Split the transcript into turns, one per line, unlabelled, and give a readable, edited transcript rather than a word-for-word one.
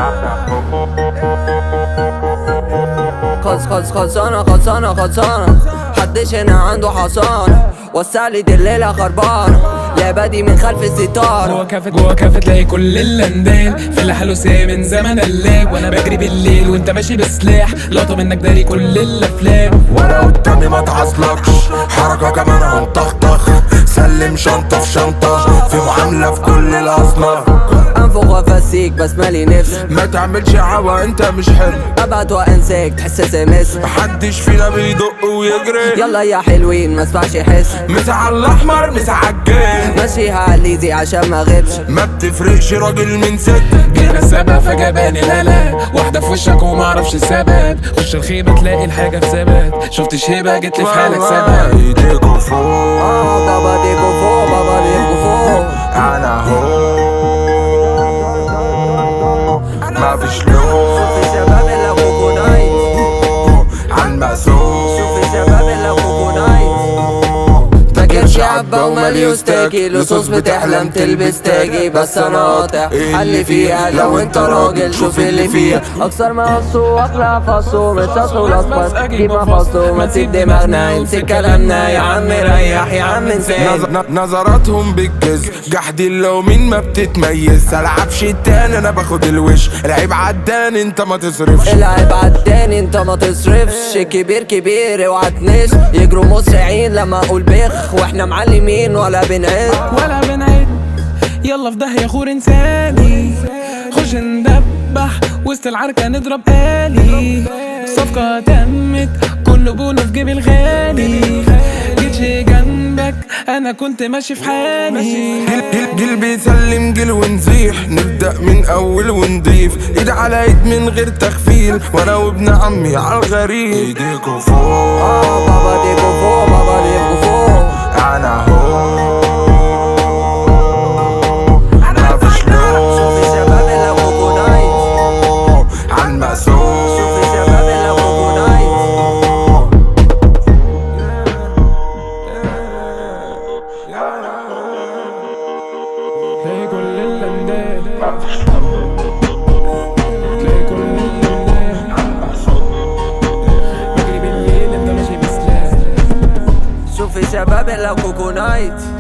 خلصانة محدش هنا عنده حصانة، وسعلي دي الليلة خربانة، لعبة دي من خلف الستارة.
جوا كافة تلاقي كل اللندان في اللي حلو من زمن اللاب، وانا بجري بالليل وانت ماشي بسلاح، لقطة منك داري كل الافلام.
وانا قدامي ما تعصلكش، حركة كمان هنطخطخ، سلم شنطة في شنطة، في معاملة في كل الاصناف.
انفخ وافسيك بس مالي نفس،
ما تعملش عوا انت مش حلو،
ابعت وانساك تحس سمس،
محدش فينا بيدق ويجري.
يلا يا حلوين ما اسمعش يحس،
مسا على الاحمر مسا عالجين،
ماشيها عليزي عشان ما غيبش،
ما بتفرقش راجل من ست.
جينا السبب فجاباني الهلا، واحدة في وشك ومعرفش السبب، خش الخيبة تلاقي الحاجة في ثبات، شفتش هيبة جيتلي في حالك سبب.
ايديكوا فوق
بابا ديكو فوق، بابا ديكو فوق،
انا هو ما فيش لون.
شوف الشباب اللي ابوكو نايت،
عالمقسوم
شوف الشباب اللي ابوكو نايت، فاكر شعبة وماليو ستاكي، لصوص بتحلم تلبس تاجي، بس انا قاطع حل فيها لو انت راجل شوف اللي فيها، اكسر مقصو اخلع فصو متصو لصبص جيب مفصو، ما تسيب دماغنا انسى كلامنا يا عم ريح يا عم انسان.
نظراتهم بالجز جحدي لو مين ما بتتميز، العبش التاني انا باخد الوش، العيب عدان انت ما تصرفش،
العيب عالتاني انت ما تصرفش، كبير اوعى تنش، يجروا مسرعين لما اقول بخ، واحنا معلمين ولا بنعد.
يلا في داهية خور انساني، خش ندبح وسط العركة نضرب آلي، صفقة تمت كله بونو في جيب الغالي، جيتش جنبك انا كنت ماشي في حالي.
جيل بيسلم جيل ونزيح، نبدأ من اول ونضيف، ايد على ايد من غير تخفيل، وانا وابن عمي عالغريب. ايديكوا فوق
بابا ديكو فوق، بابا ديكو فوق،
انا هو ما فيش لون.
شوف الشباب اللي ابوكو نايت،
عالمقسوم
شوف الشباب اللي ابوكو نايت.
تلاقي كل اللندان، تلاقي كل اللندان، بجري بالليل انت ماشي بسلاح.
شوف الشباب اللي ابوكو نايت.